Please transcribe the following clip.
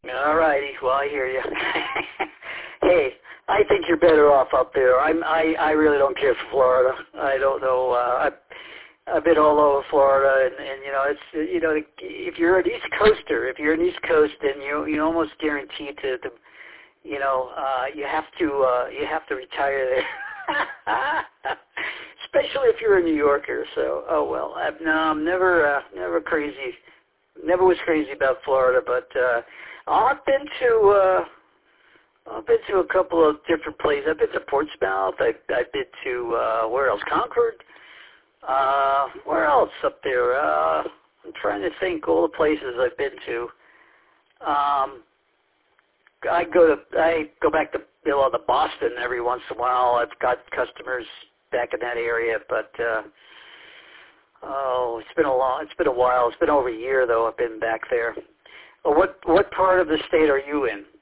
All righty. Well, I hear you. Hey, I think you're better off up there. I really don't care for Florida. I don't know. I've been all over Florida, and it's if you're an East Coaster, then you almost guarantee to you have to retire there. Especially if you're a New Yorker. So, oh well. I'm never crazy. Never was crazy about Florida, but I've been to a couple of different places. I've been to Portsmouth. I've been to where else? Concord. Where else up there? I'm trying to think all the places I've been to. I go back to to Boston every once in a while. I've got customers back in that area, but it's been a while. It's been over a year though. I've been back there. What part of the state are you in?